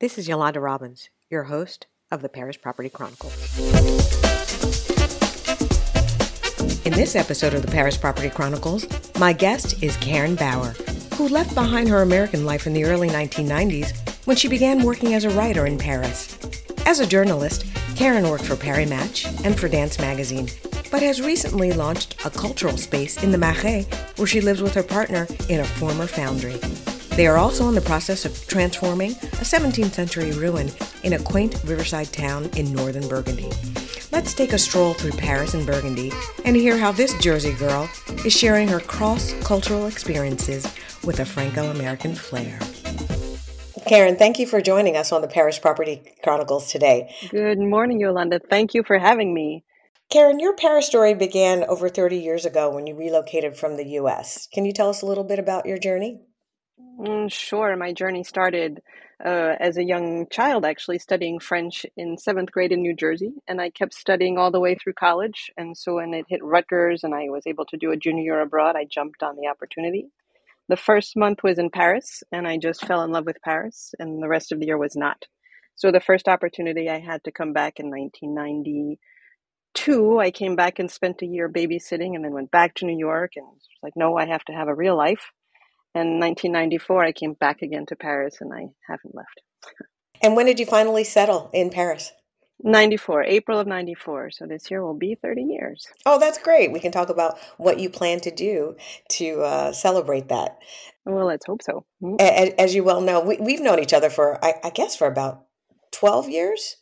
This is Yolanda Robbins, your host of the Paris Property Chronicles. In this episode of the Paris Property Chronicles, my guest is Karen Bauer, who left behind her American life in the early 1990s when she began working as a writer in Paris. As a journalist, Karen worked for Paris Match and for Dance Magazine, but has recently launched a cultural space in the Marais where she lives with her partner in a former foundry. They are also in the process of transforming a 17th century ruin in a quaint riverside town in northern Burgundy. Let's take a stroll through Paris and Burgundy and hear how this Jersey girl is sharing her cross-cultural experiences with a Franco-American flair. Karen, thank you for joining us on the Paris Property Chronicles today. Good morning, Yolanda. Thank you for having me. Karen, your Paris story began over 30 years ago when you relocated from the U.S. Can you tell us a little bit about your journey? Sure. My journey started as a young child, actually, studying French in 7th grade in New Jersey. And I kept studying all the way through college. And so when it hit Rutgers and I was able to do a junior year abroad, I jumped on the opportunity. The first month was in Paris, and I just fell in love with Paris, and the rest of the year was not. So the first opportunity I had to come back in 1992, I came back and spent a year babysitting and then went back to New York and was like, no, I have to have a real life. And in 1994, I came back again to Paris and I haven't left. And when did you finally settle in Paris? April of 94. So this year will be 30 years. Oh, that's great. We can talk about what you plan to do to celebrate that. Well, let's hope so. As you well know, we've known each other for, I guess, for about 12 years?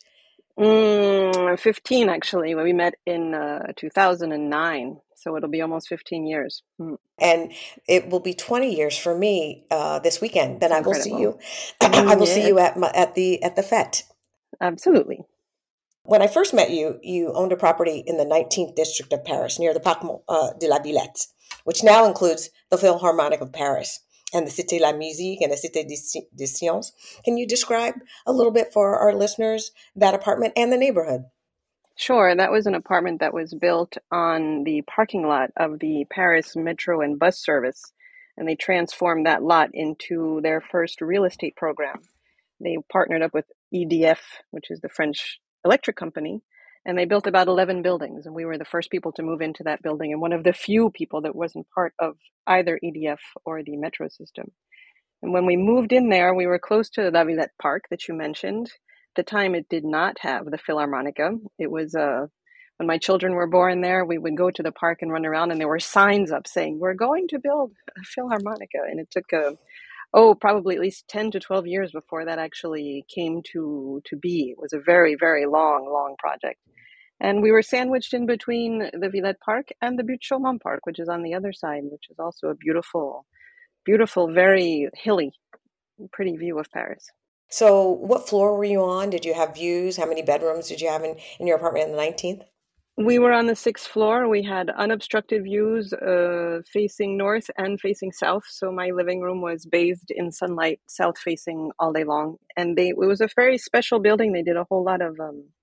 15, actually, when we met in 2009. So it'll be almost 15 years. And it will be 20 years for me this weekend. Then I will see you. Incredible. I will see you at the Fête. Absolutely. When I first met you, you owned a property in the 19th district of Paris near the Parc de la Villette, which now includes the Philharmonic of Paris and the Cité la Musique and the Cité des Sciences. Can you describe a little bit for our listeners that apartment and the neighborhood? Sure. That was an apartment that was built on the parking lot of the Paris Metro and bus service, and they transformed that lot into their first real estate program. They partnered up with EDF, which is the French electric company, and they built about 11 buildings, and we were the first people to move into that building and one of the few people that wasn't part of either EDF or the metro system. And when we moved in there, we were close to La Villette Park that you mentioned. At the time, it did not have the Philharmonica. It was when my children were born there, we would go to the park and run around, and there were signs up saying, we're going to build a Philharmonica. And it took probably at least 10 to 12 years before that actually came to be. It was a very, very long project. And we were sandwiched in between the Villette Park and the Butte Chaumont Park, which is on the other side, which is also a beautiful, very hilly, pretty view of Paris. So what floor were you on? Did you have views? How many bedrooms did you have in your apartment in the 19th? We were on the 6th floor. We had unobstructed views facing north and facing south. So my living room was bathed in sunlight, south facing all day long. And it was a very special building. They did a whole lot of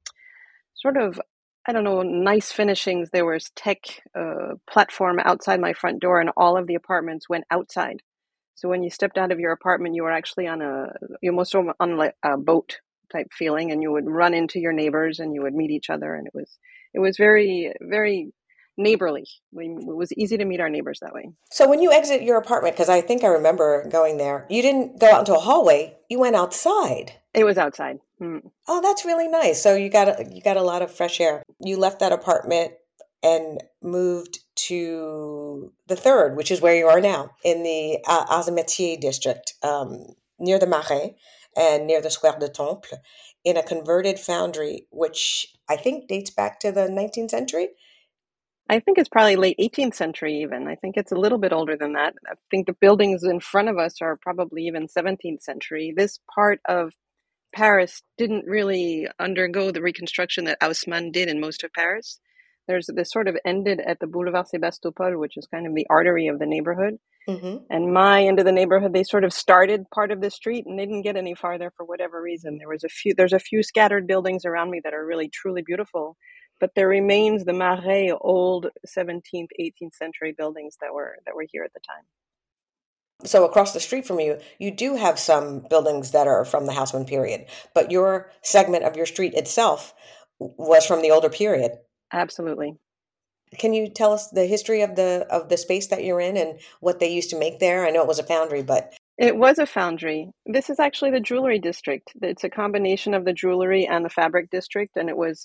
nice finishings. There was tech platform outside my front door, and all of the apartments went outside. So when you stepped out of your apartment, you were actually on a boat type feeling, and you would run into your neighbors and you would meet each other. And it was very, very neighborly. It was easy to meet our neighbors that way. So when you exit your apartment, because I think I remember going there, you didn't go out into a hallway. You went outside. It was outside. Oh, that's really nice. So you got a lot of fresh air. You left that apartment and moved to the 3rd, which is where you are now, in the Arts-et-Métiers district, near the Marais and near the Square du Temple, in a converted foundry, which I think dates back to the 19th century. I think it's probably late 18th century even. I think it's a little bit older than that. I think the buildings in front of us are probably even 17th century. This part of Paris didn't really undergo the reconstruction that Haussmann did in most of Paris. This sort of ended at the Boulevard Sébastopol, which is kind of the artery of the neighborhood. Mm-hmm. And my end of the neighborhood, they sort of started part of the street and they didn't get any farther for whatever reason. There's a few scattered buildings around me that are really, truly beautiful, but there remains the Marais, old 17th, 18th century buildings that were here at the time. So across the street from you, you do have some buildings that are from the Haussmann period, but your segment of your street itself was from the older period. Absolutely. Can you tell us the history of the space that you're in and what they used to make there? I know it was a foundry, but It was a foundry. This is actually the jewelry district. It's a combination of the jewelry and the fabric district, and it was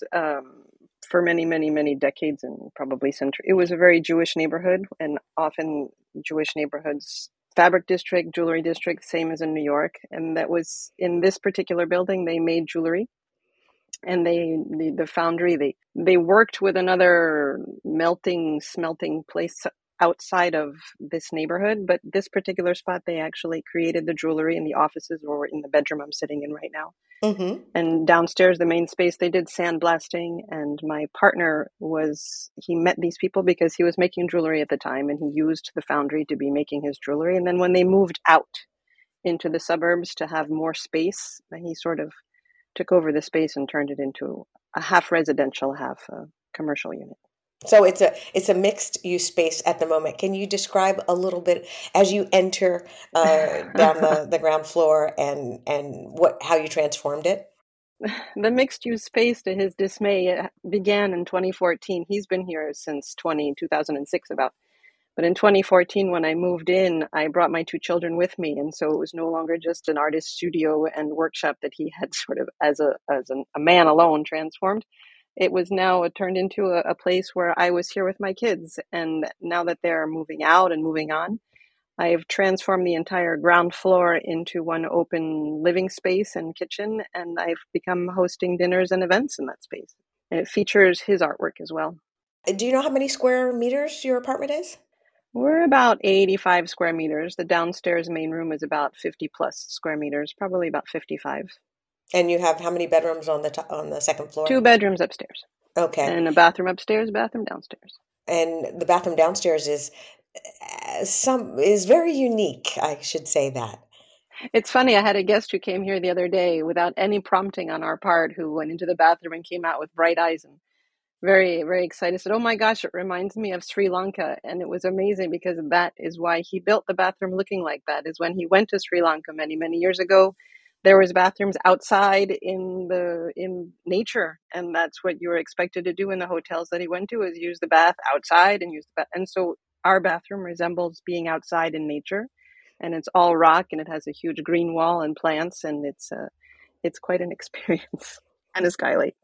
for many, many, many decades and probably centuries. It was a very Jewish neighborhood, and often Jewish neighborhoods, fabric district, jewelry district, same as in New York. And that was in this particular building. They made jewelry, and the foundry they worked with another smelting place outside of this neighborhood, but this particular spot they actually created the jewelry in the offices or in the bedroom I'm sitting in right now. mm-hmm. And downstairs, the main space, they did sandblasting, and my partner he met these people because he was making jewelry at the time, and he used the foundry to be making his jewelry. And then when they moved out into the suburbs to have more space, he sort of took over the space and turned it into a half residential, half commercial unit. So it's a mixed use space at the moment. Can you describe a little bit as you enter down the ground floor and what how you transformed it? The mixed use space, to his dismay, began in 2014. He's been here since 2006 about. But in 2014, when I moved in, I brought my two children with me. And so it was no longer just an artist studio and workshop that he had sort of a man alone transformed. It was now turned into a place where I was here with my kids. And now that they're moving out and moving on, I've transformed the entire ground floor into one open living space and kitchen. And I've become hosting dinners and events in that space. And it features his artwork as well. Do you know how many square meters your apartment is? We're about 85 square meters. The downstairs main room is about 50 plus square meters, probably about 55. And you have how many bedrooms on on the second floor? Two bedrooms upstairs Okay. and a bathroom upstairs, bathroom downstairs. And the bathroom downstairs is some is very unique, I should say that. It's funny, I had a guest who came here the other day without any prompting on our part, who went into the bathroom and came out with bright eyes and very, very excited. Said, "Oh my gosh, it reminds me of Sri Lanka." And it was amazing because that is why he built the bathroom looking like that. Is when he went to Sri Lanka many, many years ago, there was bathrooms outside in nature, and that's what you were expected to do in the hotels that he went to, is use the bath outside and use the bath. And so our bathroom resembles being outside in nature, and it's all rock, and it has a huge green wall and plants, and it's quite an experience and a skylight.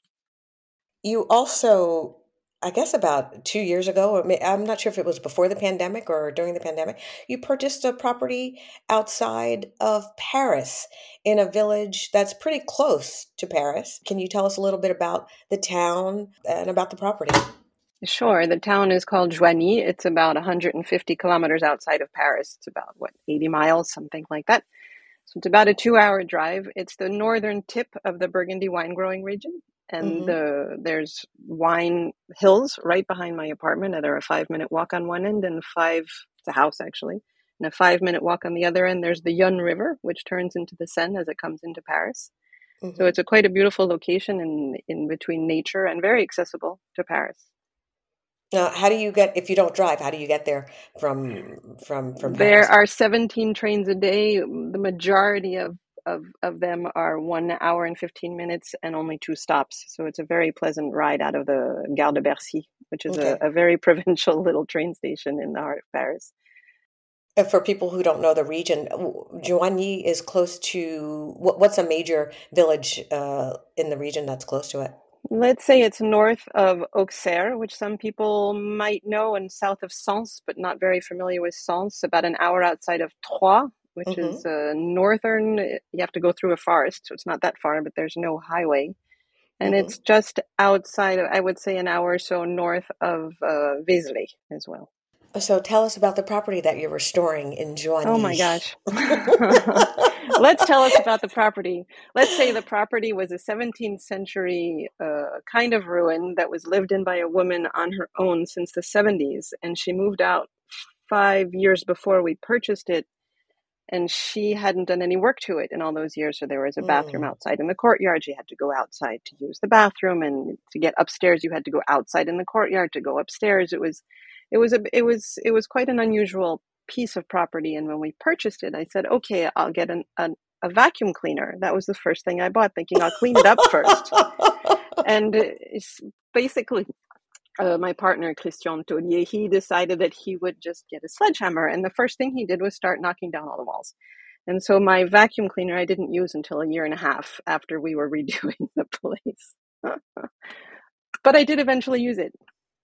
You also, I guess about 2 years ago, or I'm not sure if it was before the pandemic or during the pandemic, you purchased a property outside of Paris in a village that's pretty close to Paris. Can you tell us a little bit about the town and about the property? Sure. The town is called Joigny. It's about 150 kilometers outside of Paris. It's about, 80 miles, something like that. So it's about a 2 hour drive. It's the northern tip of the Burgundy wine growing region. And Hmm. there's wine hills right behind my apartment. They're a 5 minute walk on one end and it's a house actually, and a 5 minute walk on the other end. There's the Yonne River, which turns into the Seine as it comes into Paris. So Hmm. it's quite a beautiful location in between nature and very accessible to Paris. How do you get, if you don't drive, how do you get there from There Paris? are 17 trains a day. The majority of them are 1 hour and 15 minutes and only two stops. So it's a very pleasant ride out of the Gare de Bercy, which is Okay. a very provincial little train station in the heart of Paris. For people who don't know the region, Joigny is close to what's a major village in the region that's close to it? Let's say it's north of Auxerre, which some people might know, and south of Sens, but not very familiar with Sens, about an hour outside of Troyes, which is Hmm. northern. You have to go through a forest, so it's not that far, but there's no highway. And it's Hmm. just outside of, I would say, an hour or so north of Vézelay as well. So tell us about the property that you're restoring in Oh my Joigny. gosh. Let's tell us about the property. Let's say the property was a 17th century kind of ruin that was lived in by a woman on her own since the 70s. And she moved out 5 years before we purchased it. And she hadn't done any work to it in all those years. So there was a bathroom Mm. outside in the courtyard. She had to go outside to use the bathroom, and to get upstairs, you had to go outside in the courtyard to go upstairs. It was quite an unusual piece of property. And when we purchased it, I said, okay, I'll get a vacuum cleaner. That was the first thing I bought, thinking I'll clean it up first. And it's basically, my partner, Christian Taulier, he decided that he would just get a sledgehammer. And the first thing he did was start knocking down all the walls. And so my vacuum cleaner I didn't use until a year and a half after we were redoing the place. But I did eventually use it.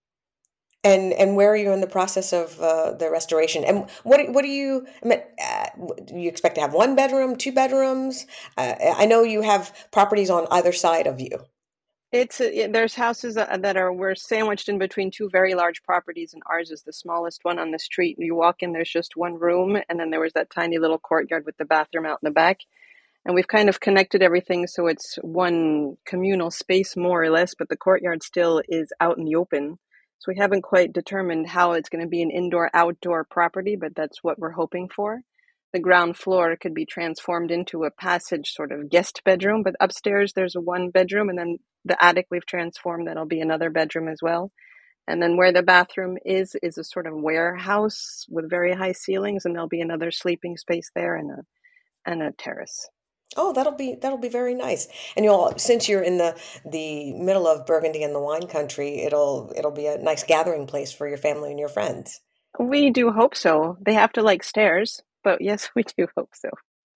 And where are you in the process of the restoration? And what do you, I mean, do you expect to have one bedroom, two bedrooms? I know you have properties on either side of you. There's houses we're sandwiched in between two very large properties, and ours is the smallest one on the street. You walk in, there's just one room, and then there was that tiny little courtyard with the bathroom out in the back. And we've kind of connected everything so it's one communal space, more or less, but the courtyard still is out in the open. So we haven't quite determined how it's going to be an indoor-outdoor property, but that's what we're hoping for. The ground floor could be transformed into a passage sort of guest bedroom, but upstairs there's a one bedroom, and then the attic we've transformed, that'll be another bedroom as well. And then where the bathroom is a sort of warehouse with very high ceilings, and there'll be another sleeping space there and a terrace. Oh, that'll be very nice. And you'll, since you're in the middle of Burgundy and the wine country, it'll be a nice gathering place for your family and your friends. We do hope so. They have to like stairs, but yes, we do hope so.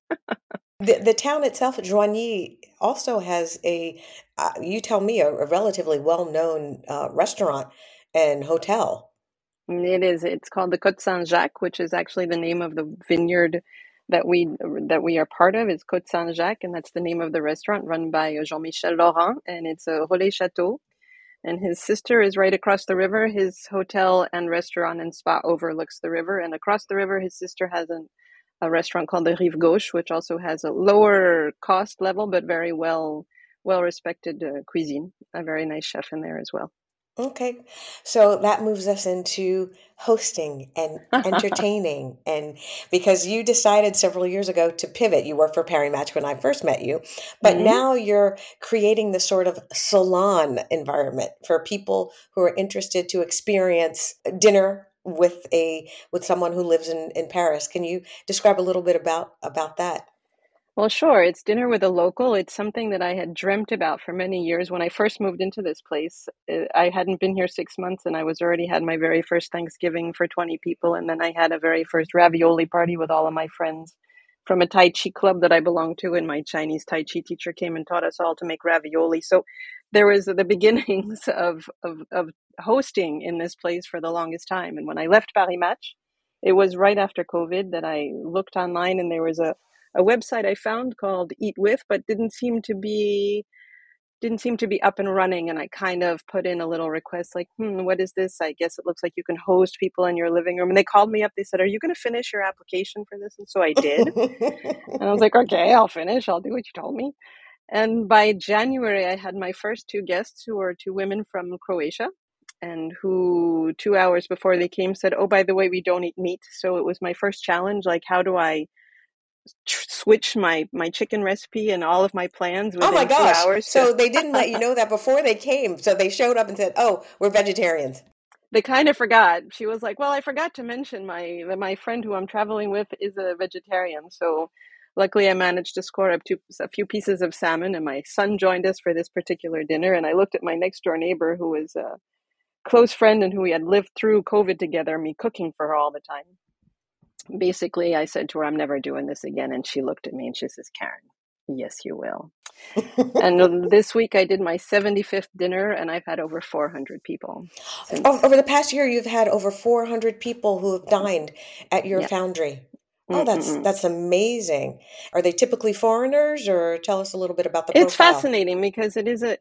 The town itself, Joigny, also has you tell me, a relatively well-known restaurant and hotel. It is. It's called the Côte Saint-Jacques, which is actually the name of the vineyard that we are part of. It's Côte Saint-Jacques, and that's the name of the restaurant run by Jean-Michel Laurent, and it's a Relais Chateau. And his sister is right across the river. His hotel and restaurant and spa overlooks the river, and across the river, his sister has a restaurant called the Rive Gauche, which also has a lower cost level but very well respected cuisine. A very nice chef in there as well. Okay, so that moves us into hosting and entertaining, and because you decided several years ago to pivot, you worked for Paris Match when I first met you, but Mhm. now you're creating this sort of salon environment for people who are interested to experience dinner with someone who lives in Paris. Can you describe a little bit about that? Well, sure. It's dinner with a local. It's something that I had dreamt about for many years. When I first moved into this place, I hadn't been here 6 months, and I was already had my very first Thanksgiving for 20 people. And then I had a very first ravioli party with all of my friends from a Tai Chi club that I belonged to. And my Chinese Tai Chi teacher came and taught us all to make ravioli. So there was the beginnings of hosting in this place for the longest time. And when I left Paris Match, it was right after COVID that I looked online, and there was a website I found called Eat With, but didn't seem to be up and running. And I kind of put in a little request like, what is this? I guess it looks like you can host people in your living room. And they called me up. They said, are you going to finish your application for this? And so I did. And I was like, okay, I'll finish. I'll do what you told me. And by January, I had my first two guests, who were two women from Croatia, and who 2 hours before they came said, oh, by the way, we don't eat meat. So it was my first challenge. Like, how do I switch my chicken recipe and all of my plans Oh my within two gosh. hours to So they didn't let you know that before they came. So they showed up and said, "Oh, we're vegetarians." they kind of forgot. She was like, well, I forgot to mention my friend who I'm traveling with is a vegetarian. So luckily I managed to score up to a few pieces of salmon, and my son joined us for this particular dinner. And I looked at my next door neighbor, who was a close friend and who we had lived through COVID together, me cooking for her all the time. Basically, I said to her, I'm never doing this again. And she looked at me and she says, Karen, yes, you will. And this week I did my 75th dinner, and I've had over 400 people since. Over the past year, you've had over 400 people who have dined at your Yeah. foundry. Oh, Mm-mm-mm. that's amazing. Are they typically foreigners, or tell us a little bit about the It's profile? fascinating because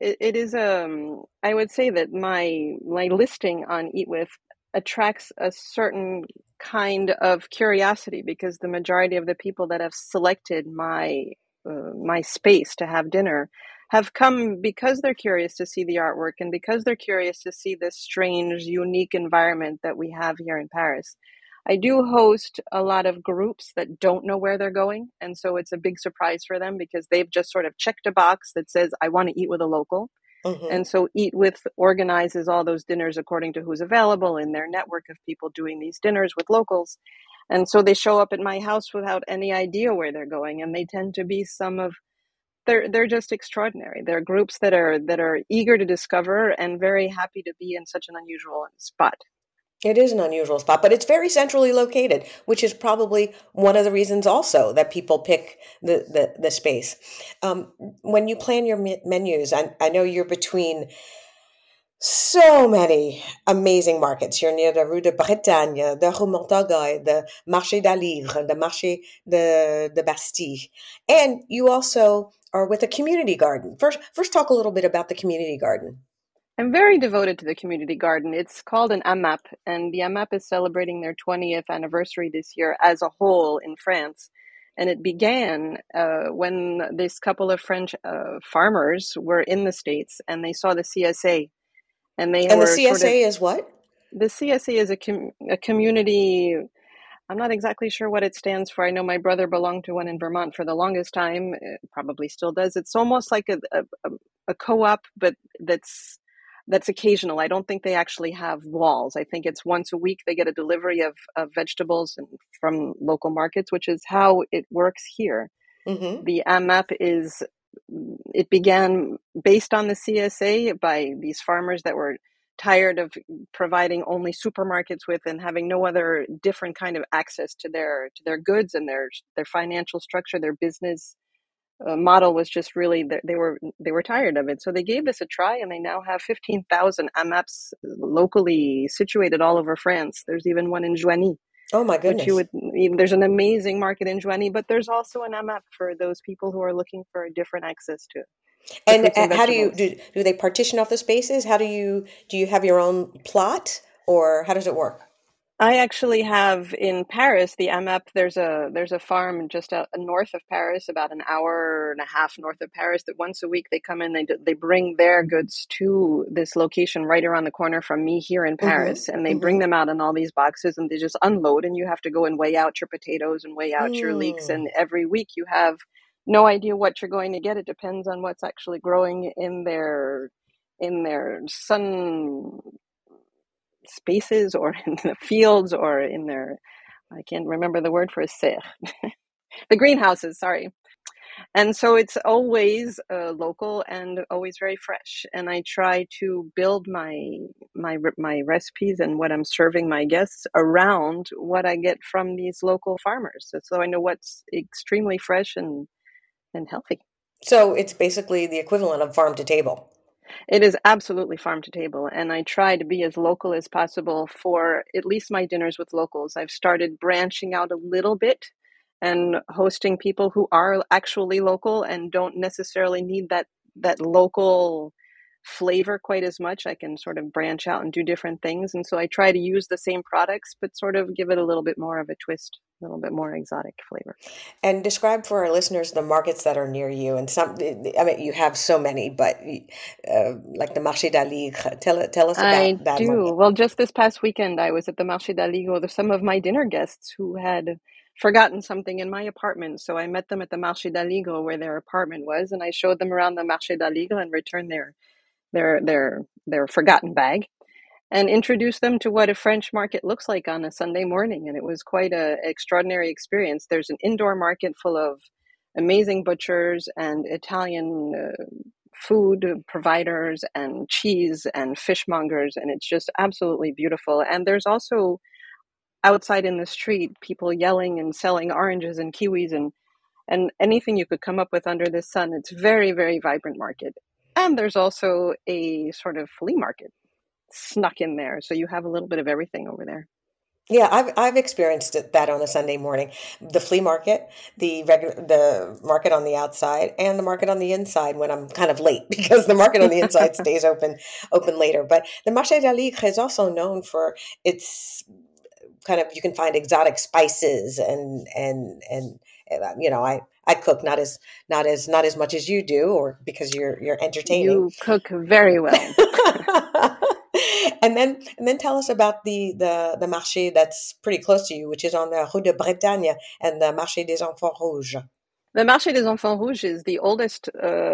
I would say that my listing on Eat With attracts a certain kind of curiosity, because the majority of the people that have selected my space to have dinner have come because they're curious to see the artwork, and because they're curious to see this strange, unique environment that we have here in Paris. I do host a lot of groups that don't know where they're going. And so it's a big surprise for them, because they've just sort of checked a box that says, I want to eat with a local. Hmm. And so Eat With organizes all those dinners according to who's available in their network of people doing these dinners with locals. And so they show up at my house without any idea where they're going, and they tend to be some of they're just extraordinary. They're groups that are eager to discover and very happy to be in such an unusual spot. It is an unusual spot, but it's very centrally located, which is probably one of the reasons also that people pick the space. When you plan your menus, I know you're between so many amazing markets. You're near the Rue de Bretagne, the Rue Montorgueil, the Marché d'Aligre, the Marché de Bastille. And you also are with a community garden. First talk a little bit about the community garden. I'm very devoted to the community garden. It's called an AMAP, and the AMAP is celebrating their 20th anniversary this year as a whole in France. And it began when this couple of French farmers were in the States and they saw the CSA. And they And the were sort of, CSA is what? the CSA is a community. I'm not exactly sure what it stands for. I know my brother belonged to one in Vermont for the longest time. It probably still does. It's almost like a co-op, but that's occasional. I don't think they actually have walls. I think it's once a week they get a delivery of vegetables and from local markets, which is how it works here. Mm-hmm. The AMAP it began based on the CSA by these farmers that were tired of providing only supermarkets with and having no other different kind of access to their goods and their financial structure. Their business model was just really they were tired of it, so they gave this a try, and they now have 15,000 AMAPs locally situated all over France. There's even one in Joigny, Oh my which you goodness. would there's an amazing market in Joigny, but there's also an AMAP for those people who are looking for a different access to And fruits and how do you vegetables. do they partition off the spaces? How do you have your own plot or how does it work? I actually have in Paris the AMAP. There's a farm just north of Paris, about an hour and a half north of Paris. That once a week they come in. They bring their goods to this location right around the corner from me here in Mm-hmm. Paris, and they bring Mm-hmm. them out in all these boxes, and they just unload. And you have to go and weigh out your potatoes and weigh out your leeks. Mm. And every week you have no idea what you're going to get. It depends on what's actually growing in their sun spaces or in the fields or in their, I can't remember the word for a serre, the greenhouses, sorry. And so it's always local and always very fresh. And I try to build my recipes and what I'm serving my guests around what I get from these local farmers. So I know what's extremely fresh and healthy. So it's basically the equivalent of farm to table. It is absolutely farm to table, and I try to be as local as possible for at least my dinners with locals. I've started branching out a little bit and hosting people who are actually local and don't necessarily need that local flavor quite as much. I can sort of branch out and do different things, and so I try to use the same products but sort of give it a little bit more of a twist, a little bit more exotic flavor. And describe for our listeners the markets that are near you. And some, I mean, you have so many, but like the Marché d'Aligre. Tell us I about that do. market. Well, just this past weekend, I was at the Marché d'Aligo with some of my dinner guests who had forgotten something in my apartment. So I met them at the Marché d'Aligo where their apartment was, and I showed them around the Marché d'Aligo and returned their forgotten bag and introduced them to what a French market looks like on a Sunday morning. And it was quite a extraordinary experience. There's an indoor market full of amazing butchers and Italian food providers and cheese and fishmongers, and it's just absolutely beautiful. And there's also outside in the street people yelling and selling oranges and kiwis and anything you could come up with under the sun. It's very, very vibrant market. And there's also a sort of flea market snuck in there, so you have a little bit of everything over there. Yeah, I've experienced that on a Sunday morning. The flea market, the market on the outside, and the market on the inside when I'm kind of late because the market on the inside stays open later. But the Marché d'Aligre is also known for its kind of, you can find exotic spices and you know, I cook not as much as you do, or because you're entertaining. You cook very well. And then tell us about the marché that's pretty close to you, which is on the Rue de Bretagne and the Marché des Enfants Rouges. The Marché des Enfants Rouges is the oldest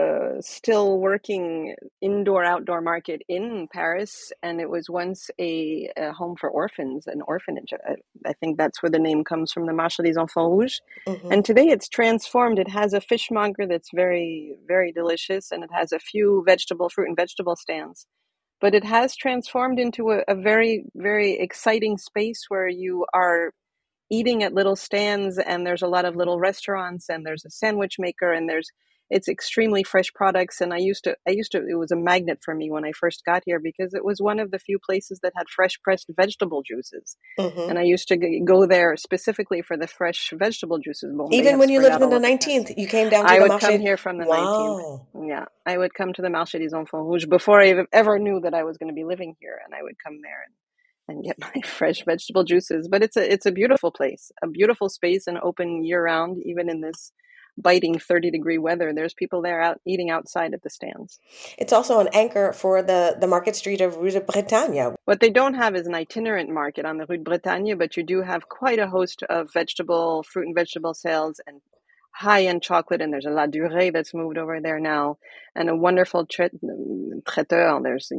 still working indoor-outdoor market in Paris, and it was once a home for orphans, an orphanage. I think that's where the name comes from, the Marché des Enfants Rouges. Hmm. And today it's transformed. It has a fishmonger that's very, very delicious, and it has a few fruit and vegetable stands. But it has transformed into a very, very exciting space where you are eating at little stands, and there's a lot of little restaurants, and there's a sandwich maker, and it's extremely fresh products. And I used to it was a magnet for me when I first got here, because it was one of the few places that had fresh pressed vegetable juices, and Hmm. I used to go there specifically for the fresh vegetable juices. Bon, they Even have when you spread lived out in all the over Paris. 19th, you came down to I the would come marché. here from the 19th. Wow. Yeah, I would come to the Marché des Enfants Rouges before I ever knew that I was going to be living here, and I would come there and get my fresh vegetable juices. But it's a beautiful place, a beautiful space, and open year round, even in this biting 30-degree weather. There's people there out eating outside at the stands. It's also an anchor for the market street of Rue de Bretagne. What they don't have is an itinerant market on the Rue de Bretagne, but you do have quite a host of fruit and vegetable sales, and high-end chocolate. And there's a La Durée that's moved over there now, and a wonderful traiteur.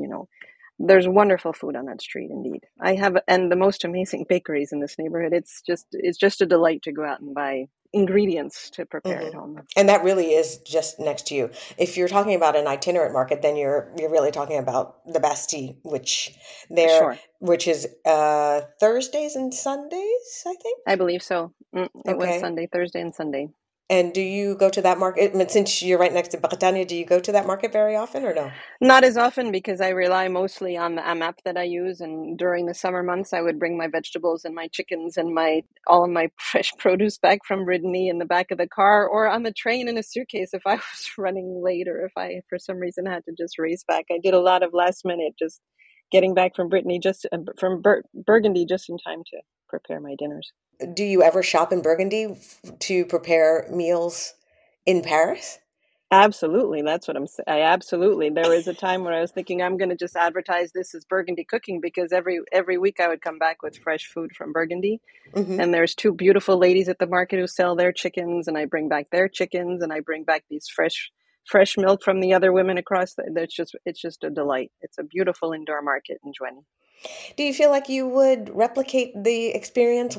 There's wonderful food on that street, indeed. And the most amazing bakeries in this neighborhood. It's just a delight to go out and buy ingredients to prepare at Hmm. home. And that really is just next to you. If you're talking about an itinerant market, then you're really talking about the Bastille, Sure, which is Thursdays and Sundays, I think. I believe so. It was Okay. Sunday, Thursday, and Sunday. And do you go to that market? I mean, since you're right next to Bretagne, do you go to that market very often or no? Not as often, because I rely mostly on the AMAP that I use, and during the summer months, I would bring my vegetables and my chickens and my all of my fresh produce back from Brittany in the back of the car, or on the train in a suitcase if I was running late, or if I, for some reason, had to just race back. I did a lot of last minute, just getting back from Brittany, from Burgundy, just in time to prepare my dinners. Do you ever shop in Burgundy to prepare meals in Paris? Absolutely, that's what I'm saying. I absolutely. There was a time where I was thinking I'm going to just advertise this as Burgundy cooking, because every week I would come back with fresh food from Burgundy, Hmm. and there's two beautiful ladies at the market who sell their chickens, and I bring back their chickens, and I bring back these fresh milk from the other women across. It's just a delight. It's a beautiful indoor market in Joigny. Do you feel like you would replicate the experience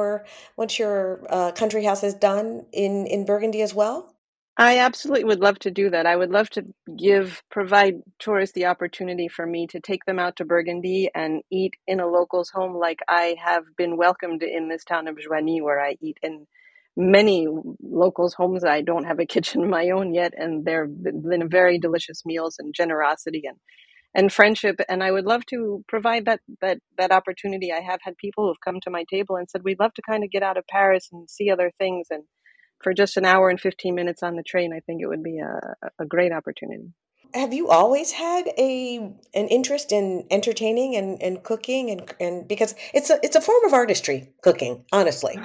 once your country house is done in Burgundy as well? I absolutely would love to do that. I would love to provide tourists the opportunity for me to take them out to Burgundy and eat in a local's home, like I have been welcomed in this town of Joigny, where I eat in many locals' homes. I don't have a kitchen of my own yet, and they're been very delicious meals, and generosity, and friendship. And I would love to provide that opportunity. I have had people who've come to my table and said, we'd love to kind of get out of Paris and see other things, and for just an hour and 15 minutes on the train, I think it would be a great opportunity. Have you always had an interest in entertaining and cooking and because it's a form of artistry, cooking, honestly.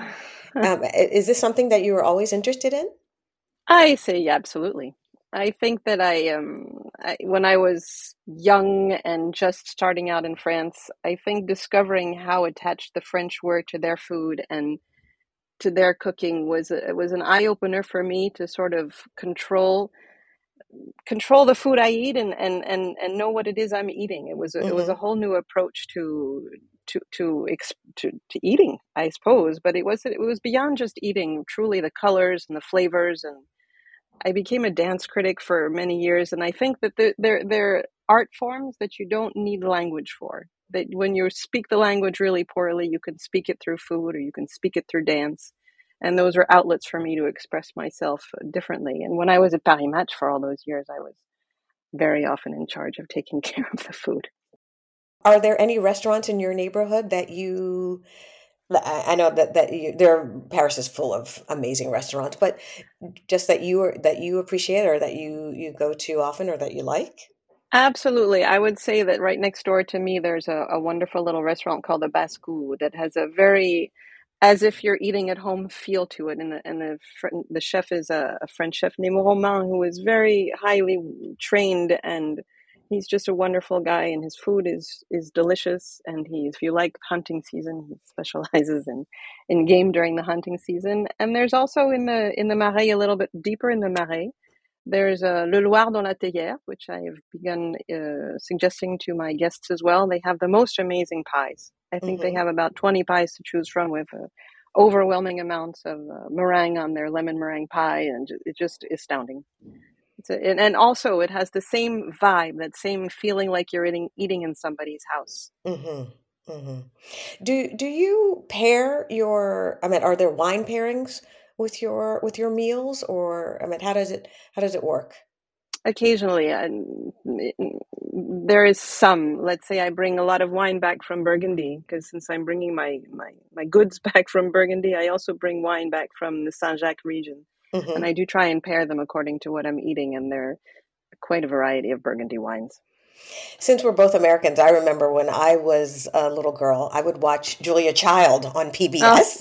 Is this something that you were always interested in? I say absolutely. I think that when I was young and just starting out in France, I think discovering how attached the French were to their food and to their cooking was an eye opener for me, to sort of control the food I eat, and know what it is I'm eating. It was a Hmm. whole new approach to eating, I suppose. But it was beyond just eating. Truly, the colors and the flavors, and I became a dance critic for many years, and I think that they're art forms that you don't need language for. That when you speak the language really poorly, you can speak it through food, or you can speak it through dance. And those were outlets for me to express myself differently. And when I was at Paris Match for all those years, I was very often in charge of taking care of the food. Are there any restaurants in your neighborhood that I know Paris is full of amazing restaurants, but just that you appreciate or that you go to often or that you like? Absolutely. I would say that right next door to me, there's a wonderful little restaurant called the Bascou that has a very, as if you're eating at home, feel to it. And the chef is a French chef named Romain, who is very highly trained and He's just a wonderful guy, and his food is delicious. And if you like hunting season, he specializes in game during the hunting season. And there's also in the Marais, a little bit deeper in the Marais, there's Le Loir dans la Théière, which I have begun suggesting to my guests as well. They have the most amazing pies. I think they have about 20 pies to choose from, with overwhelming amounts of meringue on their lemon meringue pie, and it's just astounding. And also it has the same vibe, that same feeling like you're eating in somebody's house. Mm-hmm. Mm-hmm. Do you pair your, I mean, are there wine pairings with your meals, or I mean, how does it work? Occasionally, there is some. Let's say I bring a lot of wine back from Burgundy, because since I'm bringing my goods back from Burgundy, I also bring wine back from the Saint-Jacques region. And Mm-hmm. I do try and pair them according to what I'm eating, and there are quite a variety of Burgundy wines. Since we're both Americans, I remember when I was a little girl, I would watch Julia Child on Oh, PBS.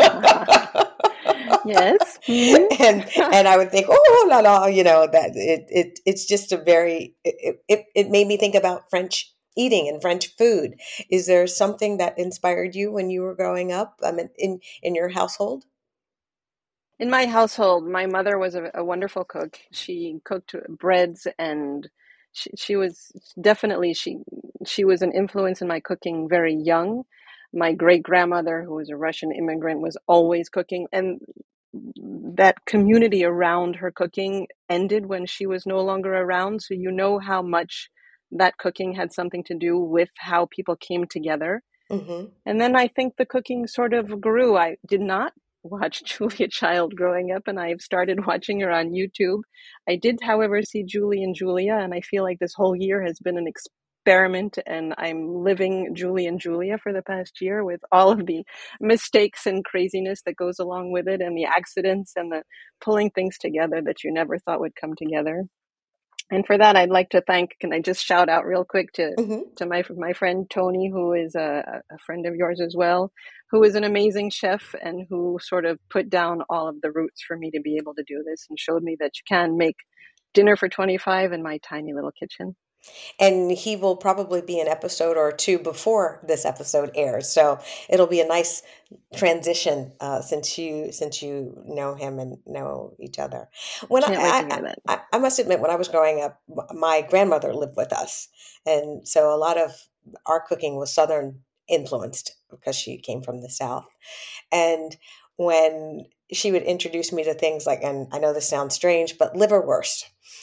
yes. Hmm. And I would think, oh la la, that it's just a very it made me think about French eating and French food. Is there something that inspired you when you were growing up? I mean, in your household? In my household, my mother was a wonderful cook. She cooked breads, and she was definitely she was an influence in my cooking very young. My great grandmother, who was a Russian immigrant, was always cooking, and that community around her cooking ended when she was no longer around. So you know how much that cooking had something to do with how people came together. Mm-hmm. And then I think the cooking sort of grew. I did not watch Julia Child growing up, and I've started watching her on YouTube. I did, however, see Julie and Julia, and I feel like this whole year has been an experiment, and I'm living Julie and Julia for the past year, with all of the mistakes and craziness that goes along with it, and the accidents and the pulling things together that you never thought would come together. And for that, I'd like to can I just shout out real quick Mm-hmm. to my friend Tony, who is a friend of yours as well, who is an amazing chef, and who sort of put down all of the roots for me to be able to do this, and showed me that you can make dinner for 25 in my tiny little kitchen. And he will probably be an episode or two before this episode airs, so it'll be a nice transition since you know him and know each other. When Can't wait to hear that. I must admit, when I was growing up, my grandmother lived with us, and so a lot of our cooking was Southern influenced because she came from the South. And when she would introduce me to things like, and I know this sounds strange, but liverwurst.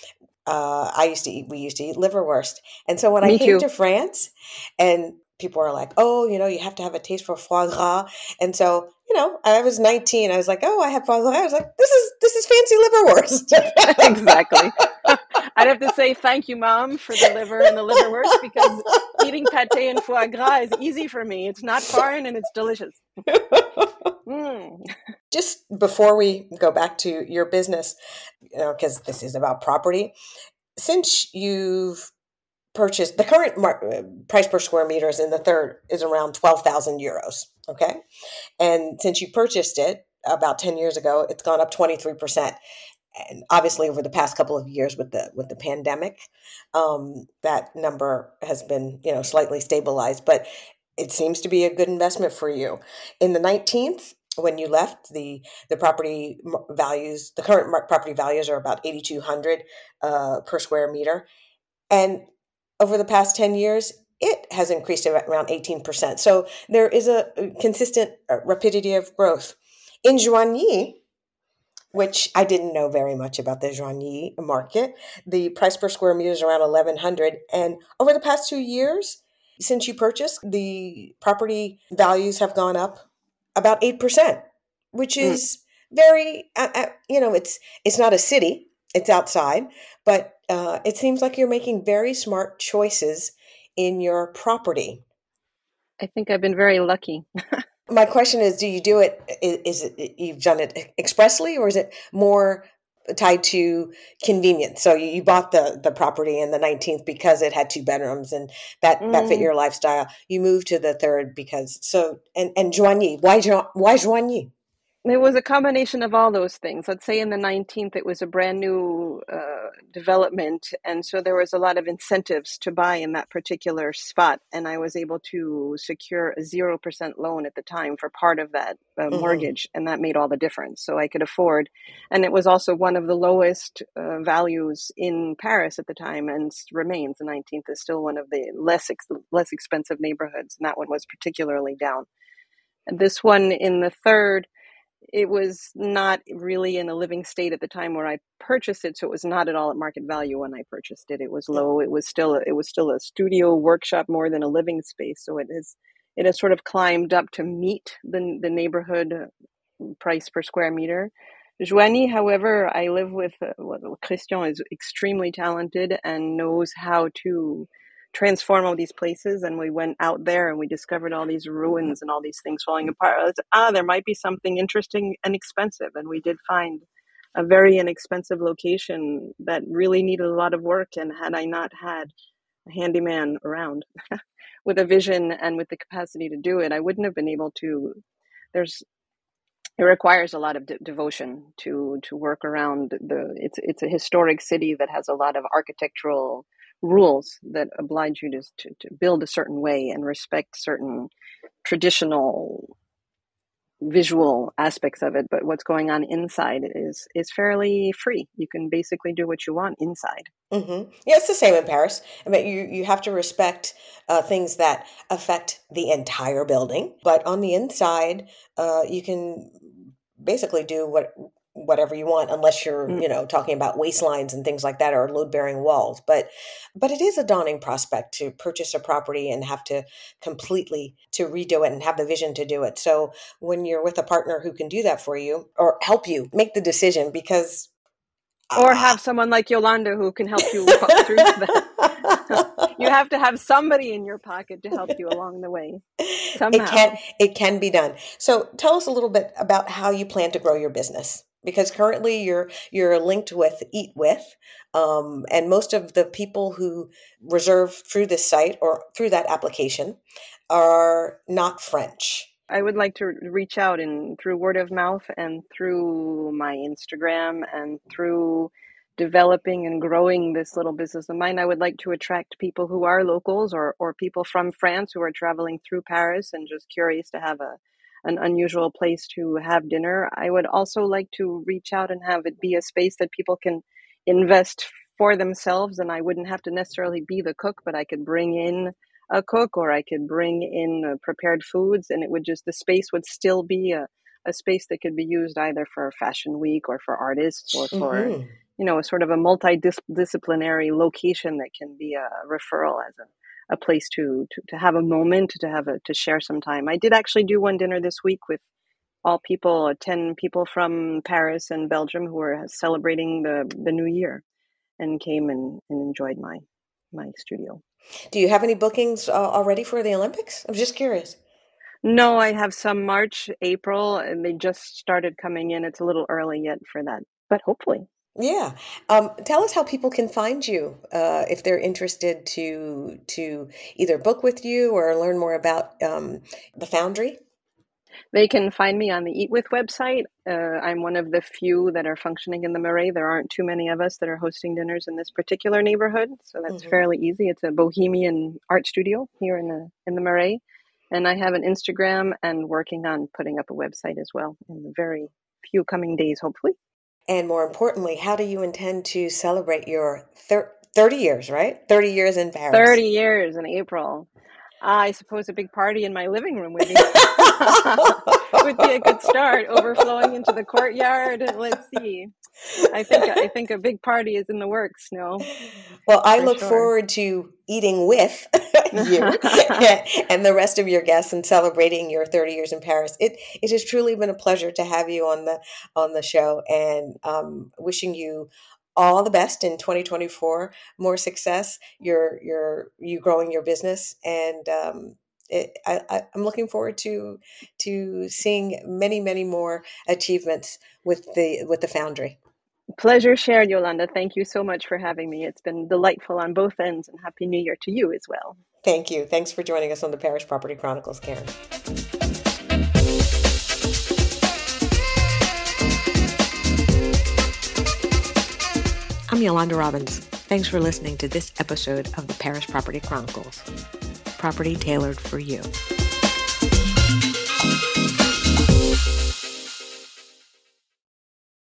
We used to eat liverwurst. And so when I Me came too. to France, and people are like, oh, you have to have a taste for foie gras. And so, I was 19. I was like, oh, I have foie gras. I was like, this is fancy Exactly. I'd have to say thank you, Mom, for the liver and the liverwurst, because eating pate and foie gras is easy for me. It's not foreign, and it's delicious. liverwurst. Mm. Just before we go back to your business, because this is about property, since you've purchased, the current price per square meter is in the third is around 12,000 euros. Okay. And since you purchased it about 10 years ago, it's gone up 23%. And obviously over the past couple of years with the pandemic, that number has been, slightly stabilized, but it seems to be a good investment for you. In the 19th, when you left, the property values, the current property values are about 8,200 per square meter. And over the past 10 years, it has increased around 18%. So there is a consistent rapidity of growth. In Joigny, which I didn't know very much about the Joigny market, the price per square meter is around 1,100. And over the past 2 years, since you purchased, the property values have gone up about 8%, which Mm. is very, it's not a city, it's outside, but it seems like you're making very smart choices in your property. I think I've been very lucky. My question is, do you do it, is it, you've done it expressly, or is it more tied to convenience? So you bought the property in the 19th because it had two bedrooms and that fit Mm. your lifestyle. You moved to the third because, and Joigny, why Joigny? It was a combination of all those things. Let's say in the 19th, it was a brand new development. And so there was a lot of incentives to buy in that particular spot. And I was able to secure a 0% loan at the time for part of that mortgage. And that made all the difference. So I could afford. And it was also one of the lowest values in Paris at the time and remains. The 19th is still one of the less expensive neighborhoods. And that one was particularly down. And this one in the third, it was not really in a living state at the time where I purchased it, so it was not at all at market value when I purchased it. It was low. It was still a studio workshop more than a living space. So it has sort of climbed up to meet the neighborhood price per square meter. Joanie, however, I live with Christian is extremely talented and knows how to transform all these places. And we went out there and we discovered all these ruins and all these things falling apart. There might be something interesting and expensive. And we did find a very inexpensive location that really needed a lot of work. And had I not had a handyman around with a vision and with the capacity to do it, I wouldn't have been able to. It requires a lot of devotion to work around it's a historic city that has a lot of architectural rules that oblige you to build a certain way and respect certain traditional visual aspects of it. But what's going on inside is fairly free. You can basically do what you want inside. Mm-hmm. Yeah, it's the same in Paris. I mean, you have to respect things that affect the entire building, but on the inside, you can basically do whatever you want, unless you're, talking about waistlines and things like that, or load-bearing walls. But it is a daunting prospect to purchase a property and have to completely to redo it and have the vision to do it. So when you're with a partner who can do that for you or help you make the decision, because or have someone like Yolanda who can help you walk through that. You have to have somebody in your pocket to help you along the way. Somehow. It can be done. So tell us a little bit about how you plan to grow your business, because currently you're linked with Eat With, and most of the people who reserve through this site or through that application are not French. I would like to reach out through word of mouth and through my Instagram and through developing and growing this little business of mine. I would like to attract people who are locals or people from France who are traveling through Paris and just curious to have an unusual place to have dinner. I would also like to reach out and have it be a space that people can invest for themselves, and I wouldn't have to necessarily be the cook, but I could bring in a cook, or I could bring in prepared foods, and the space would still be a space that could be used either for Fashion Week or for artists or for, a sort of a multidisciplinary location that can be a referral as a place to have a moment, to share some time. I did actually do one dinner this week with all people, 10 people from Paris and Belgium who were celebrating the new year and came and enjoyed my studio. Do you have any bookings already for the Olympics? I'm just curious. No, I have some March, April, and they just started coming in. It's a little early yet for that, but hopefully. Yeah. Tell us how people can find you if they're interested to either book with you or learn more about the Foundry. They can find me on the Eat With website. I'm one of the few that are functioning in the Marais. There aren't too many of us that are hosting dinners in this particular neighborhood, so that's fairly easy. It's a bohemian art studio here in the Marais, and I have an Instagram and working on putting up a website as well in the very few coming days, hopefully. And more importantly, how do you intend to celebrate your 30 years, right? 30 years in Paris. 30 years in April. I suppose a big party in my living room would be would be a good start. Overflowing into the courtyard. Let's see. I think a big party is in the works. No. Well, I look forward to eating with you and the rest of your guests and celebrating your 30 years in Paris. It has truly been a pleasure to have you on the show, and wishing you all the best in 2024, more success, you growing your business, and I'm looking forward to seeing many, many more achievements with the Foundry. Pleasure shared, Yolanda. Thank you so much for having me. It's been delightful on both ends, and Happy New Year to you as well. Thank you. Thanks for joining us on the Paris Property Chronicles, Karen. Yolanda Robbins. Thanks for listening to this episode of the Paris Property Chronicles. Property tailored for you.